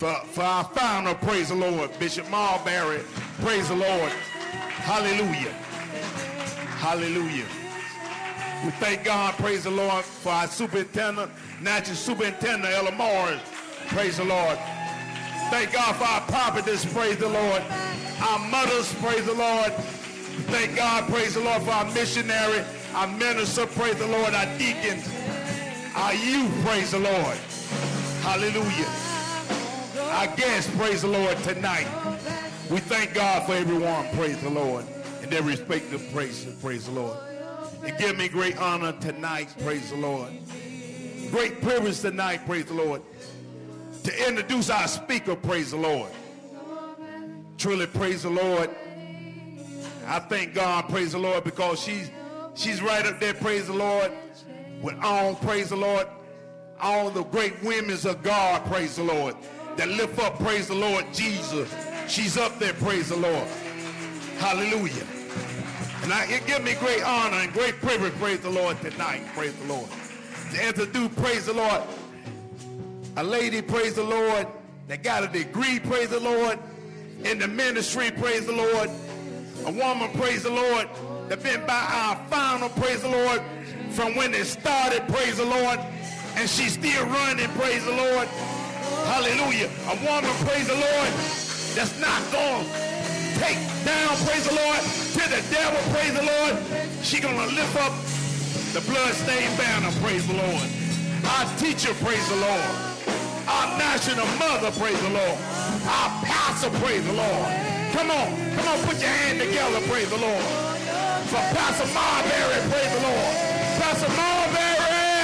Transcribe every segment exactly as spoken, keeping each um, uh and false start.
For, for our founder, praise the Lord, Bishop Marbury, praise the Lord. Hallelujah. Hallelujah. We thank God, praise the Lord, for our superintendent, natural superintendent, Ella Morris, praise the Lord. Thank God for our prophetess, praise the Lord. Our mothers, praise the Lord. Thank God, praise the Lord, for our missionary, our minister, praise the Lord, our deacons, our youth, praise the Lord. Hallelujah. Our guests, praise the Lord, tonight. We thank God for everyone, praise the Lord, in their respective places, praise the Lord. It gives me great honor tonight, praise the Lord. Great privilege tonight, praise the Lord, to introduce our speaker, praise the Lord. Truly, praise the Lord. I thank God, praise the Lord, because she's, she's right up there, praise the Lord, with all, praise the Lord, all the great women of God, praise the Lord, that lift up, praise the Lord, Jesus. She's up there, praise the Lord. Hallelujah. And I, it gives me great honor and great privilege, praise the Lord, tonight, praise the Lord, to introduce, praise the Lord, a lady, praise the Lord, that got a degree, praise the Lord, in the ministry, praise the Lord. A woman, praise the Lord, that been by our founder, praise the Lord, from when it started, praise the Lord, and she's still running, praise the Lord. Hallelujah. A woman, praise the Lord, that's not going to take down, praise the Lord, to the devil, praise the Lord. She's going to lift up the bloodstained banner, praise the Lord. Our teacher, praise the Lord. Our national mother, praise the Lord. Our pastor, praise the Lord. Come on, come on, put your hand together, praise the Lord. For Pastor Marbury, praise the Lord. Pastor Marbury.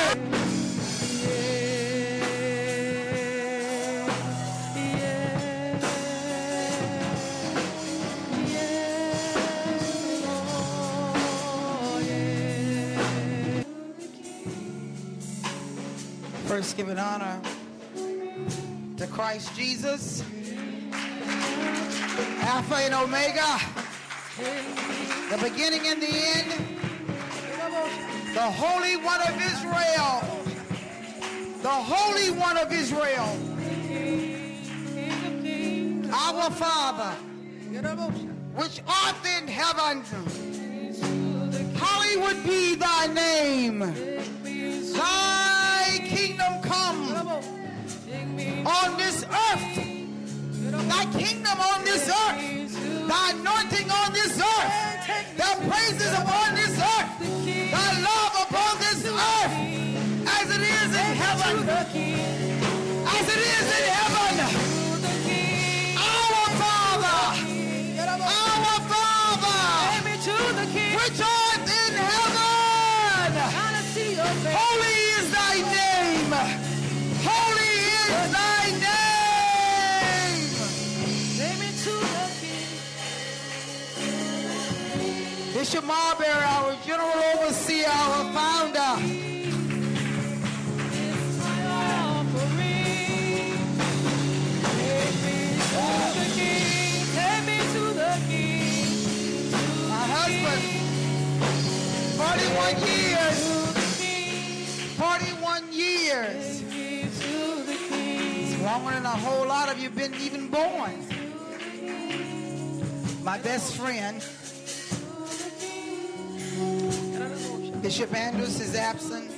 First, giving honor to Christ Jesus, Alpha and Omega, the beginning and the end, the Holy One of Israel, the Holy One of Israel, our Father, which art in heaven, hallowed be thy name. Thy kingdom come on this earth. Thy kingdom on this earth. Thy anointing on this earth. Thy praises upon this earth. Thy love upon this earth. As it is in heaven. As it is in heaven. Our Father. Our Father. Which art in heaven. Holy is thy name. Holy is thy name. Bishop Marbury, our general overseer, our founder. My husband, forty-one years. forty-one years. It's longer than a whole lot of you been even born. My best friend, Bishop Andrews, is absent.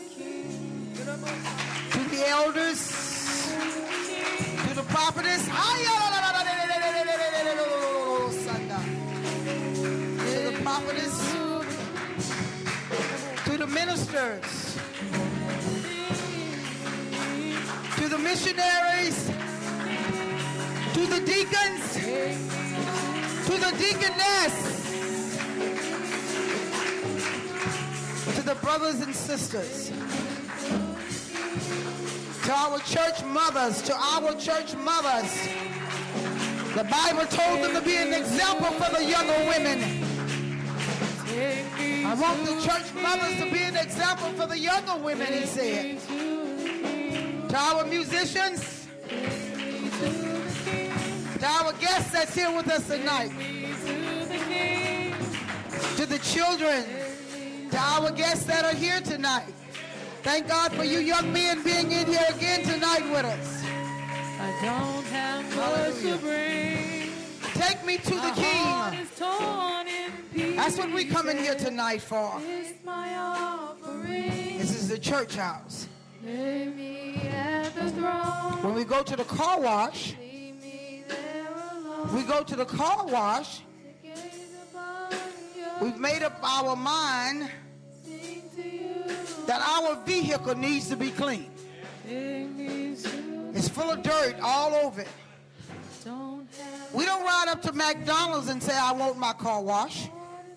To the elders, to the prophetess, to the prophetess, to the ministers, to the missionaries, to the deacons, to the deaconess, to the brothers and sisters, to our church mothers, to our church mothers. The Bible told them to be an example for the younger women. I want the church mothers to be an example for the younger women, he said. To our musicians, to our guests that's here with us tonight, to the children, to our guests that are here tonight. Thank God for you young men being in here again tonight with us. Don't have much to bring. Take me to the King. That's what we come in here tonight for. This is the church house. When we go to the car wash, we go to the car wash, we've made up our mind that our vehicle needs to be clean. It's full of dirt all over it. We don't ride up to McDonald's and say, I want my car washed.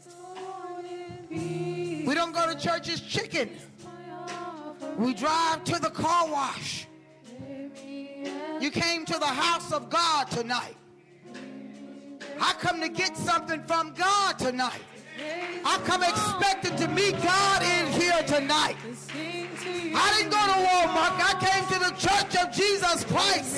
We don't go to Church's Chicken. We drive to the car wash. You came to the house of God tonight. I come to get something from God tonight. I come expecting to meet God in here tonight. I didn't go to Walmart. I came to the Church of Jesus Christ.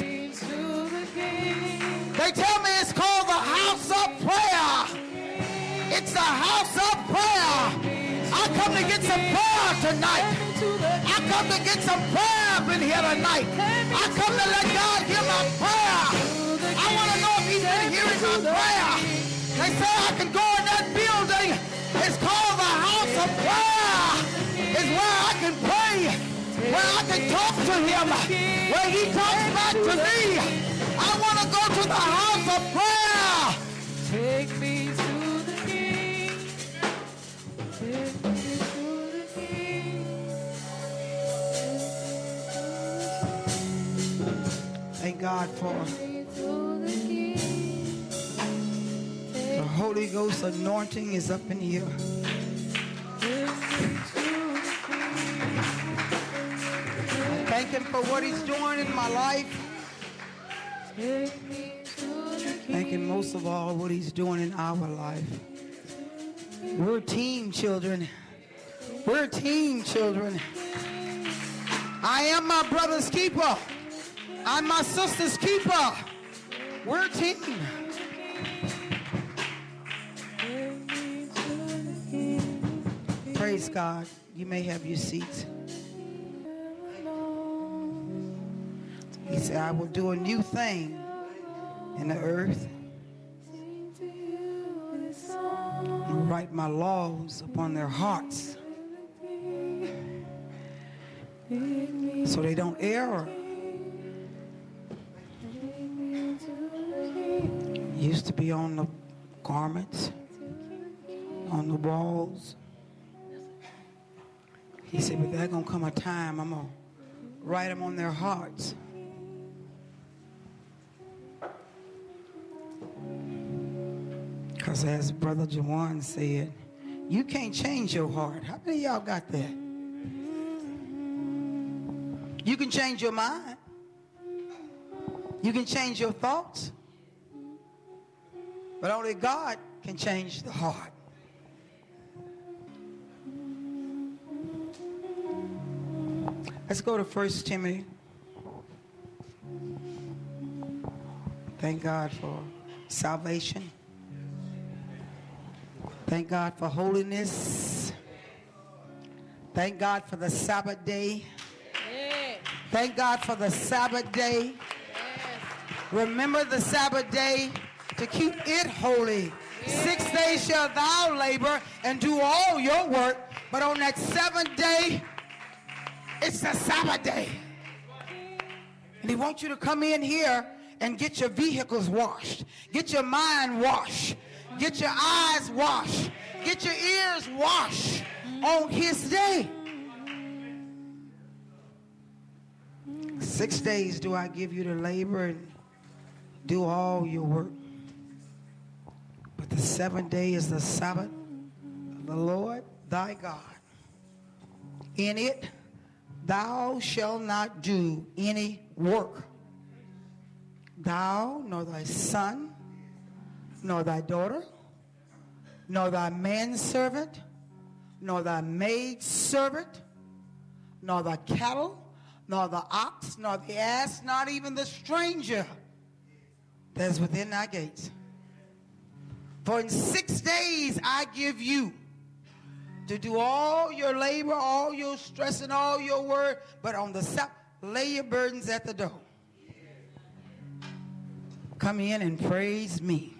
They tell me it's called the house of prayer. It's the house of prayer. I come to get some prayer tonight. I come to get some prayer up in here tonight. I come to let God hear my prayer. I want to know if he's been hearing my prayer. They say I can go in that building. It's called the house of prayer. It's where I can pray, where I can talk to him, where he talks back to me. I want to go to the house of prayer. Take me to the King. Take me to the King. Thank God for the Holy Ghost anointing is up in here. Thank him for what he's doing in my life. Thank him most of all what he's doing in our life. We're team children. We're team children. I am my brother's keeper. I'm my sister's keeper. We're a team. Praise God. You may have your seats. He said, I will do a new thing in the earth. And write my laws upon their hearts so they don't err. Used to be on the garments, on the walls. He said, but there's going to come a time I'm going to write them on their hearts. Because as Brother Jawan said, you can't change your heart. How many of y'all got that? You can change your mind. You can change your thoughts. But only God can change the heart. Let's go to First Timothy. Thank God for salvation. Thank God for holiness. Thank God for the Sabbath day. Yeah. Thank God for the Sabbath day. Yes. Remember the Sabbath day to keep it holy. Yeah. Six days shall thou labor and do all your work, but on that seventh day, it's the Sabbath day. And he wants you to come in here and get your vehicles washed. Get your mind washed. Get your eyes washed. Get your ears washed on his day. Six days do I give you to labor and do all your work. But the seventh day is the Sabbath of the Lord thy God. In it thou shalt not do any work. Thou, nor thy son, nor thy daughter, nor thy manservant, nor thy maidservant, nor thy cattle, nor the ox, nor the ass, not even the stranger that is within thy gates. For in six days I give you to do all your labor, all your stress, and all your work, but on the Sabbath, lay your burdens at the door. come in and praise me.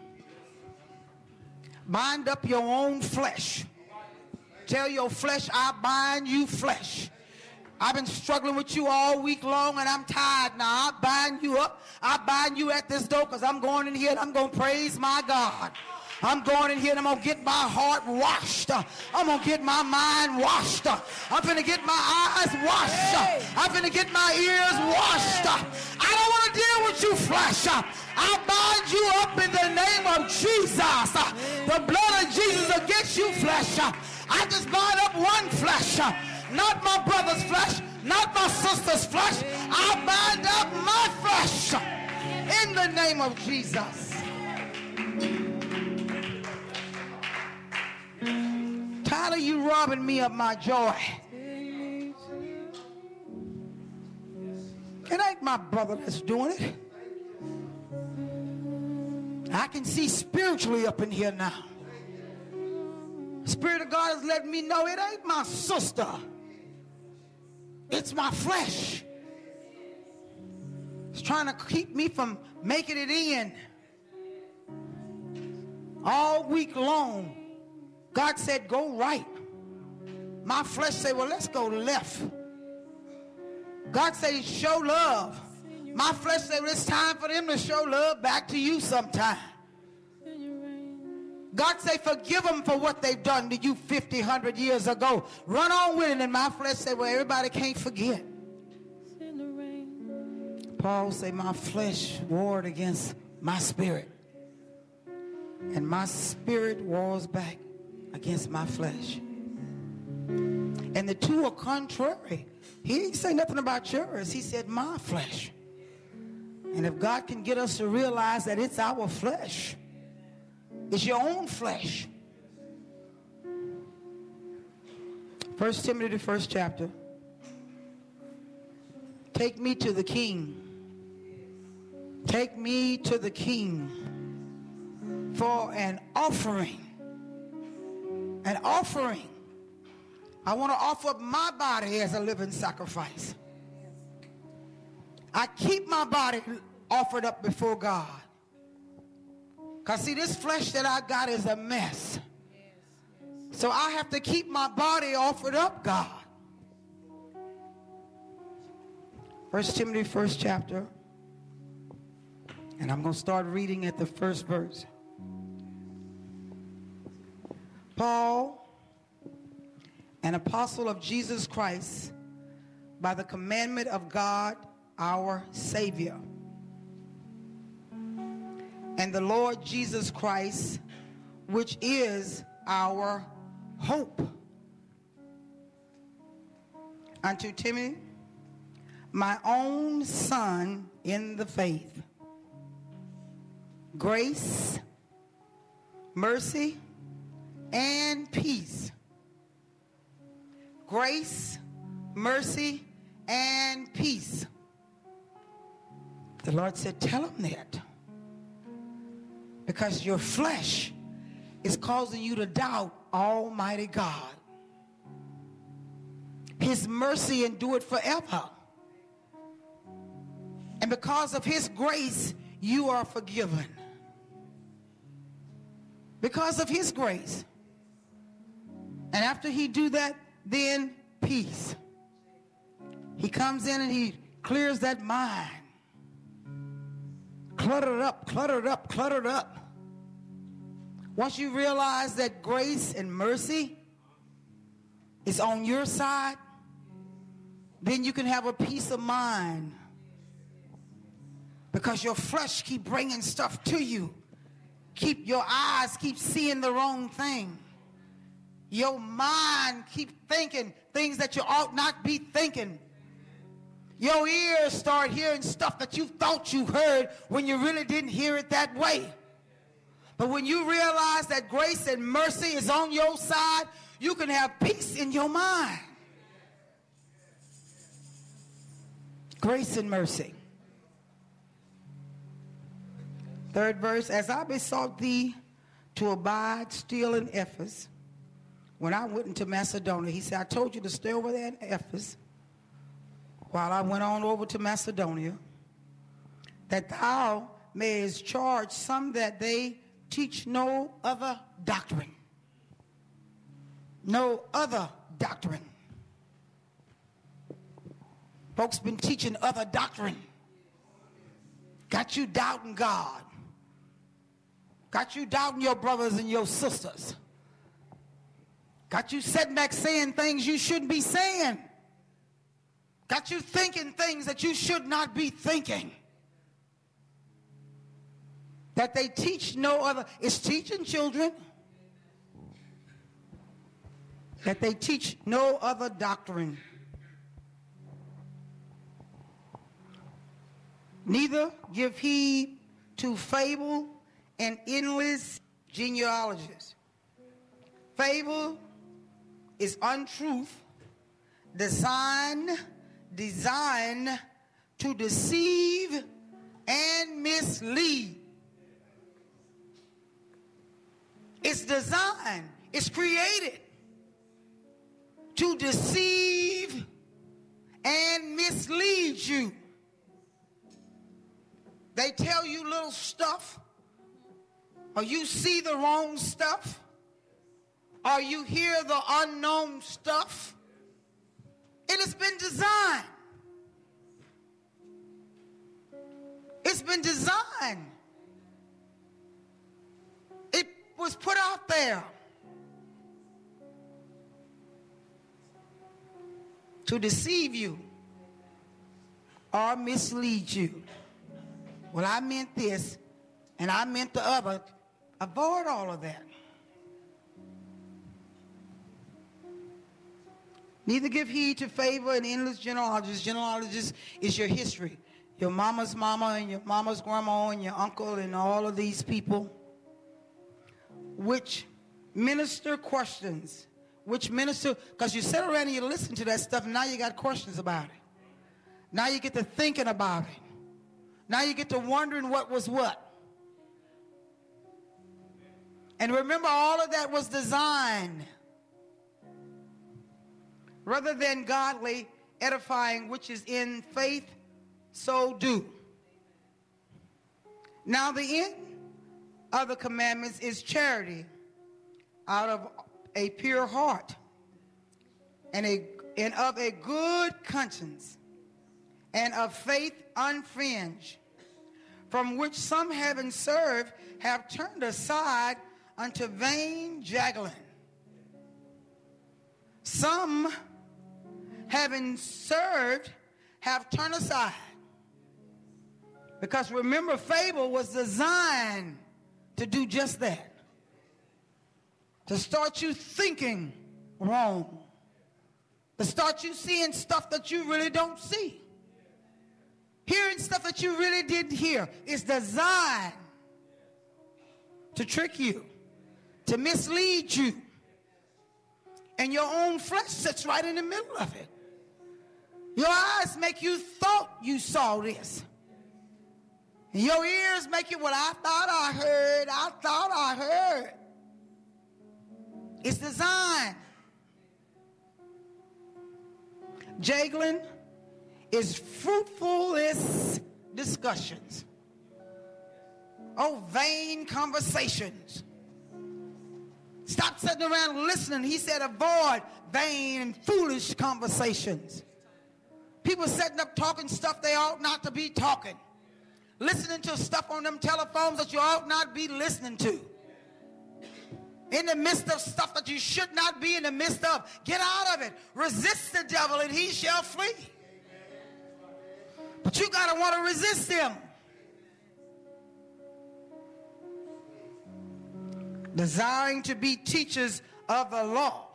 Bind up your own flesh. Tell your flesh, I bind you, flesh. I've been struggling with you all week long and I'm tired now. I bind you up. I bind you at this door because I'm going in here and I'm going to praise my God. I'm going in here and I'm going to get my heart washed. I'm going to get my mind washed. I'm going to get my eyes washed. I'm going to get my ears washed. I don't want to deal with you, flesh. I bind you up in the name of Jesus. The blood of Jesus against you, flesh. I just bind up one flesh. Not my brother's flesh. Not my sister's flesh. I bind up my flesh in the name of Jesus. Tired of you robbing me of my joy. It ain't my brother that's doing it. I can see spiritually up in here now. Spirit of God has let me know it ain't my sister. It's my flesh. It's trying to keep me from making it in. All week long, God said, go right. My flesh said, well, let's go left. God said, show love. My flesh said, well, it's time for them to show love back to you sometime. God say, forgive them for what they've done to you fifty, one hundred years ago. Run on with it. And my flesh say, well, everybody can't forget. Paul say, my flesh warred against my spirit. And my spirit wars back against my flesh. And the two are contrary. He didn't say nothing about yours. He said, my flesh. And if God can get us to realize that it's our flesh, it's your own flesh. First Timothy, the first chapter. Take me to the king. Take me to the king for an offering. An offering. I want to offer up my body as a living sacrifice. I keep my body offered up before God. Because see, this flesh that I got is a mess. So I have to keep my body offered up, God. First Timothy, first chapter. And I'm going to start reading at the first verse. Paul, an apostle of Jesus Christ, by the commandment of God, our Savior, and the Lord Jesus Christ, which is our hope. Unto Timothy, my own son in the faith, grace, mercy, and peace. Grace, mercy, and peace. The Lord said, tell them that. Because your flesh is causing you to doubt Almighty God. His mercy endureth forever. And because of his grace, you are forgiven. Because of his grace. And after he do that, then peace. He comes in and he clears that mind. Cluttered up, cluttered up, cluttered up. Once you realize that grace and mercy is on your side, then you can have a peace of mind. Because your flesh keep bringing stuff to you. Keep your eyes keep seeing the wrong thing. Your mind keep thinking things that you ought not be thinking. Your ears start hearing stuff that you thought you heard when you really didn't hear it that way. But when you realize that grace and mercy is on your side, you can have peace in your mind. Grace and mercy. Third verse, as I besought thee to abide still in Ephesus, when I went into Macedonia, he said, I told you to stay over there in Ephesus while I went on over to Macedonia, that thou may charge some that they teach no other doctrine. No other doctrine. Folks been teaching other doctrine. Got you doubting God. Got you doubting your brothers and your sisters. Got you sitting back saying things you shouldn't be saying. Got you thinking things that you should not be thinking. That they teach no other. It's teaching children. That they teach no other doctrine. Neither give heed to fable and endless genealogies. Fable is untruth, design, design to deceive and mislead. It's designed, it's created to deceive and mislead you. They tell you little stuff, or you see the wrong stuff, or you hear the unknown stuff. It has been designed. It's been designed. It was put out there to deceive you or mislead you. Well, I meant this, and I meant the other. Avoid all of that. Neither give heed to favor and endless genealogies. Genealogies is your history. Your mama's mama and your mama's grandma and your uncle and all of these people. Which minister questions. Which minister, because you sit around and you listen to that stuff, and now you got questions about it. Now you get to thinking about it. Now you get to wondering what was what. And remember, all of that was designed rather than godly edifying, which is in faith, so do. Now the end of the commandments is charity out of a pure heart and, a, and of a good conscience and of faith unfringed, from which some having served have turned aside unto vain juggling. Some having served have turned aside. Because remember, fable was designed to do just that. To start you thinking wrong. To start you seeing stuff that you really don't see. Hearing stuff that you really didn't hear. It's designed to trick you, to mislead you. And your own flesh sits right in the middle of it. Your eyes make you thought you saw this. And your ears make you, well, I thought I heard, I thought I heard. It's designed. Juggling is fruitless discussions. Oh, vain conversations. Stop sitting around listening. He said avoid vain and foolish conversations. People sitting up talking stuff they ought not to be talking. Listening to stuff on them telephones that you ought not be listening to. In the midst of stuff that you should not be in the midst of. Get out of it. Resist the devil and he shall flee. But you got to want to resist him. Desiring to be teachers of the law.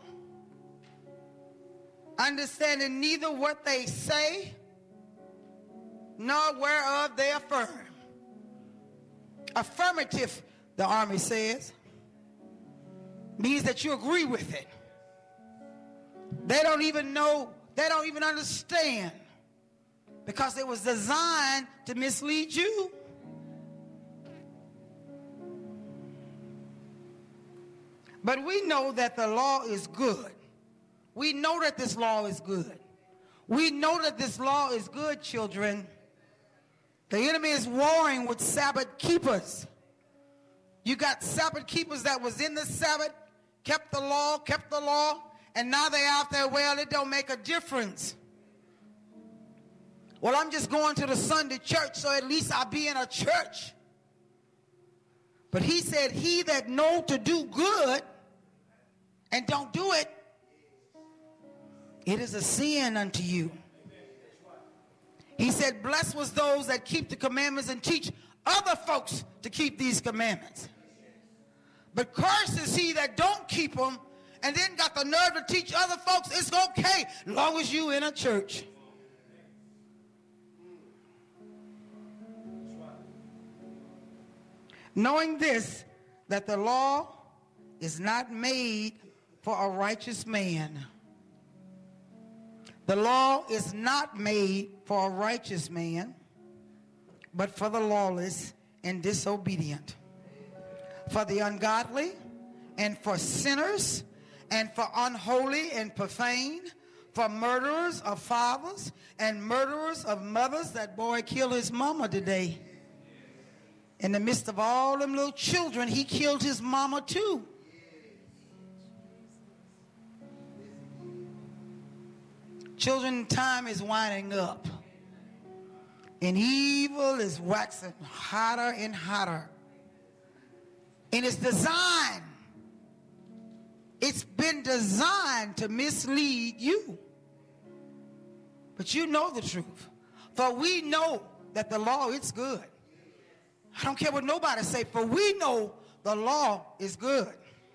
Understanding neither what they say nor whereof they affirm. Affirmative, the army says, means that you agree with it. They don't even know, they don't even understand, because it was designed to mislead you. But we know that the law is good. We know that this law is good. We know that this law is good, children, The enemy is warring with Sabbath keepers. You got Sabbath keepers that was in the Sabbath, kept the law, kept the law, and now they're out there, well, it don't make a difference. Well, I'm just going to the Sunday church, so at least I'll be in a church. But he said, he that know to do good and don't do it, it is a sin unto you. He said, blessed was those that keep the commandments and teach other folks to keep these commandments. But cursed is he that don't keep them and then got the nerve to teach other folks it's okay as long as you in a church. Knowing this, that the law is not made for a righteous man. The law is not made for a righteous man, but for the lawless and disobedient, for the ungodly, and for sinners, and for unholy and profane, for murderers of fathers, and murderers of mothers. That boy killed his mama today. In the midst of all them little children, he killed his mama too. Children, time is winding up. And evil is waxing hotter and hotter. And it's designed. It's been designed to mislead you. But you know the truth. For we know that the law is good. I don't care what nobody say, for we know the law is good.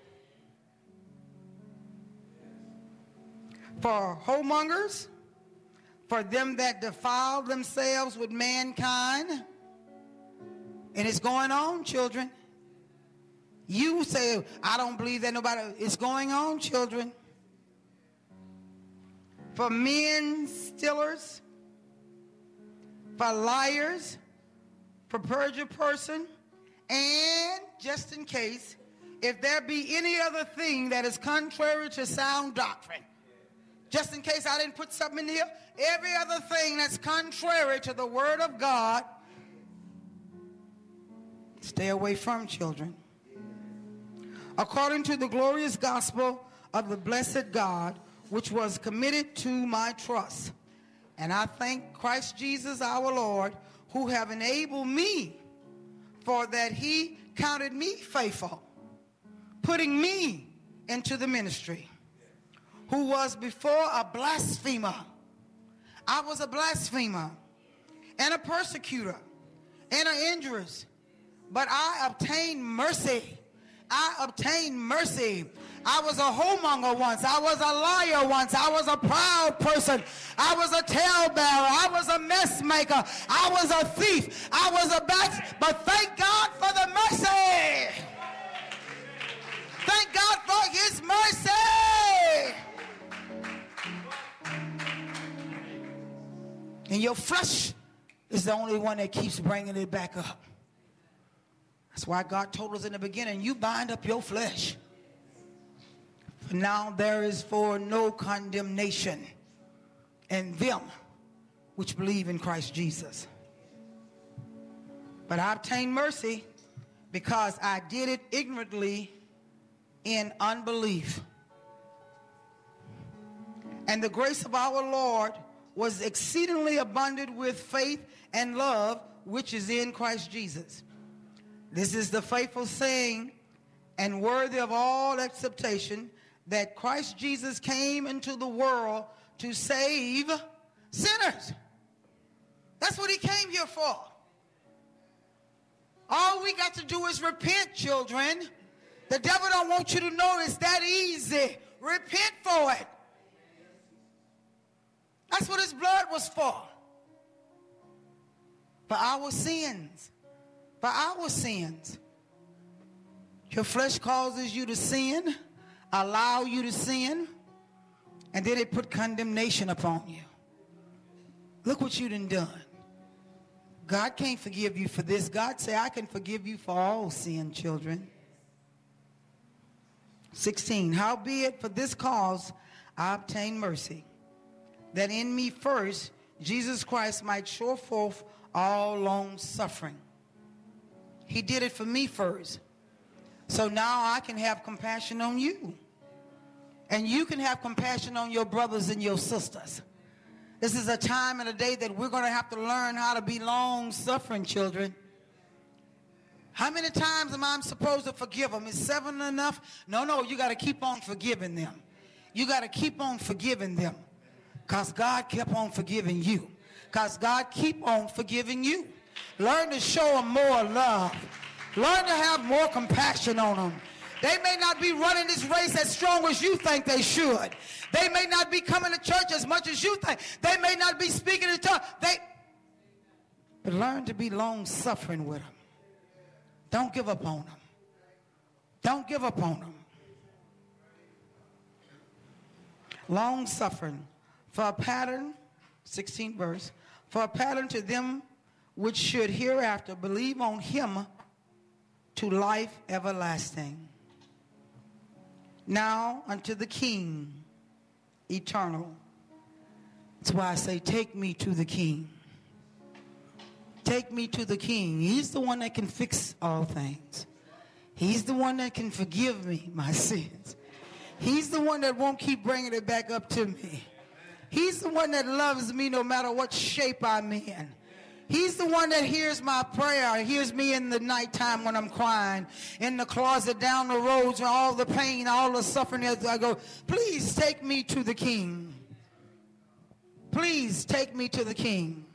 For whoremongers, for them that defile themselves with mankind. And it's going on, children. You say, I don't believe that nobody. It's going on, children. For men stealers, for liars, for perjured person, and just in case, if there be any other thing that is contrary to sound doctrine. Just in case I didn't put something in here, every other thing that's contrary to the word of God, stay away from, children. According to the glorious gospel of the blessed God, which was committed to my trust. And I thank Christ Jesus our Lord, who have enabled me, for that he counted me faithful, putting me into the ministry, who was before a blasphemer. I was a blasphemer and a persecutor and an injurious, but I obtained mercy. I obtained mercy. I was a whoremonger once. I was a liar once. I was a proud person. I was a talebearer. I was a mess maker. I was a thief. I was a back. But thank God for the mercy. Thank God for his mercy. And your flesh is the only one that keeps bringing it back up. That's why God told us in the beginning, you bind up your flesh. For now there is for no condemnation in them which believe in Christ Jesus. But I obtained mercy because I did it ignorantly in unbelief. And the grace of our Lord was exceedingly abundant with faith and love, which is in Christ Jesus. This is the faithful saying and worthy of all acceptation, that Christ Jesus came into the world to save sinners. That's what he came here for. All we got to do is repent, children. The devil don't want you to know it's that easy. Repent for it. That's what his blood was for. For our sins. For our sins. Your flesh causes you to sin, allow you to sin, and then it put condemnation upon you. Look what you done done. God can't forgive you for this. God say, I can forgive you for all sin, children. sixteen, howbeit for this cause I obtain mercy, that in me first Jesus Christ might show forth all long suffering. He did it for me first. So now I can have compassion on you. And you can have compassion on your brothers and your sisters. This is a time and a day that we're going to have to learn how to be long suffering, children. How many times am I supposed to forgive them? Is seven enough? No, no, you got to keep on forgiving them. You got to keep on forgiving them. Because God kept on forgiving you. Because God keep on forgiving you. Learn to show them more love. Learn to have more compassion on them. They may not be running this race as strong as you think they should. They may not be coming to church as much as you think. They may not be speaking in tongues. They, but learn to be long suffering with them. Don't give up on them. Don't give up on them. Long suffering. For a pattern, sixteenth verse, for a pattern to them which should hereafter believe on him to life everlasting. Now unto the King eternal. That's why I say, take me to the King. Take me to the King. He's the one that can fix all things. He's the one that can forgive me my sins. He's the one that won't keep bringing it back up to me. He's the one that loves me no matter what shape I'm in. He's the one that hears my prayer, hears me in the nighttime when I'm crying, in the closet, down the roads, and all the pain, all the suffering. As I go, please take me to the King. Please take me to the King.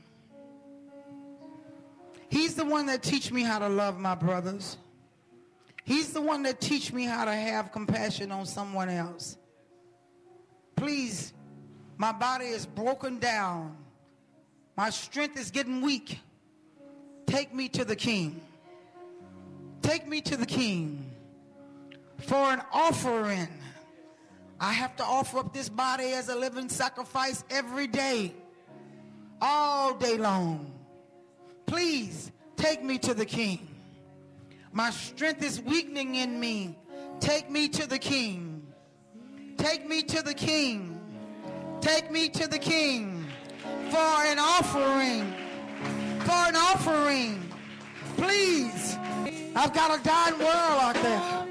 He's the one that teach me how to love my brothers. He's the one that teach me how to have compassion on someone else. Please, my body is broken down. My strength is getting weak. Take me to the King. Take me to the King. For an offering, I have to offer up this body as a living sacrifice every day, all day long. Please take me to the King. My strength is weakening in me. Take me to the King. Take me to the King. Take me to the King for an offering. For an offering. Please. I've got a dying world out there.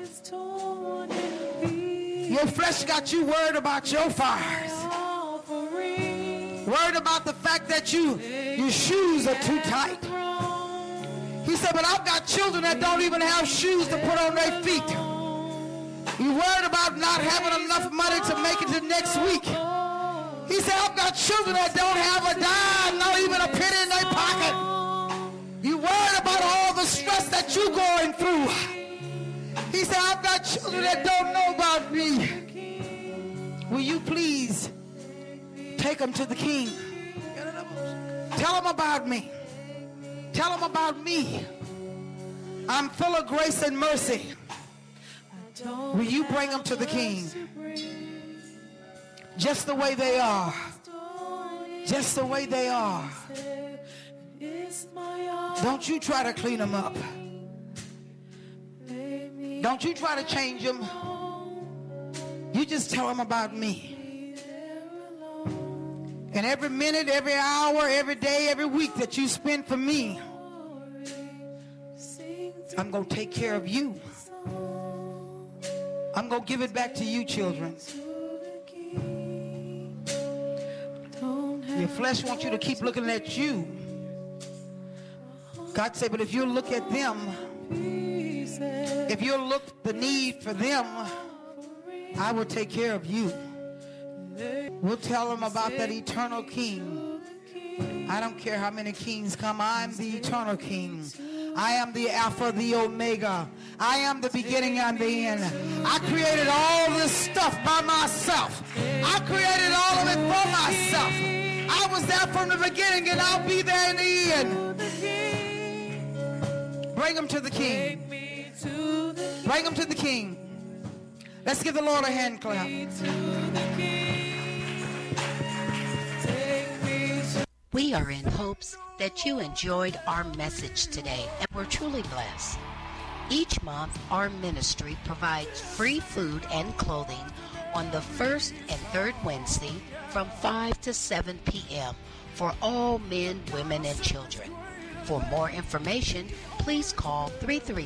Your flesh got you worried about your fires. Worried about the fact that you your shoes are too tight. He said, but I've got children that don't even have shoes to put on their feet. You worried about not having enough money to make it to next week. He said, I've got children that don't have a dime, not even a penny in their pocket. You worried about all the stress that you're going through. He said, I've got children that don't know about me. Will you please take them to the King? Tell them about me. Tell them about me. I'm full of grace and mercy. Will you bring them to the King? Just the way they are. Just the way they are. Don't you try to clean them up. Don't you try to change them. You just tell them about me. And every minute, every hour, every day, every week that you spend for me, I'm going to take care of you. I'm going to give it back to you, children. Your flesh wants you to keep looking at you. God said, but if you look at them, if you look the need for them, I will take care of you. We'll tell them about that eternal King. I don't care how many kings come. I'm the eternal King. I am the Alpha, the Omega. I am the beginning and the end. I created all this stuff by myself. I created all of it for myself. I was there from the beginning and I'll be there in the end. Bring them to the King. Bring them to the King. Let's give the Lord a hand clap. We are in hopes that you enjoyed our message today and were truly blessed. Each month, our ministry provides free food and clothing on the first and third Wednesday from five to seven p.m. for all men, women, and children. For more information, please call three three